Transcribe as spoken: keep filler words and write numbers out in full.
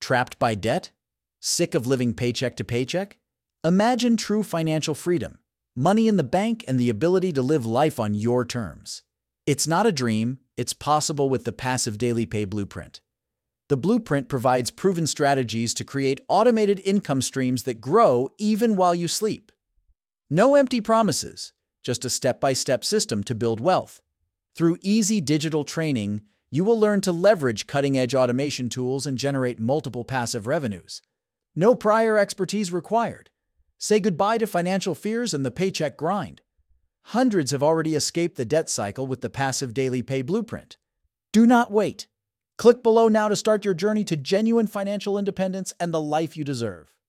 Trapped by debt? Sick of living paycheck to paycheck? Imagine true financial freedom, money in the bank, and the ability to live life on your terms. It's not a dream, it's possible with the Passive Daily Pay Blueprint. The Blueprint provides proven strategies to create automated income streams that grow even while you sleep. No empty promises, just a step-by-step system to build wealth. Through easy digital training, you will learn to leverage cutting-edge automation tools and generate multiple passive revenues. No prior expertise required. Say goodbye to financial fears and the paycheck grind. Hundreds have already escaped the debt cycle with the Passive Daily Pay Blueprint. Do not wait. Click below now to start your journey to genuine financial independence and the life you deserve.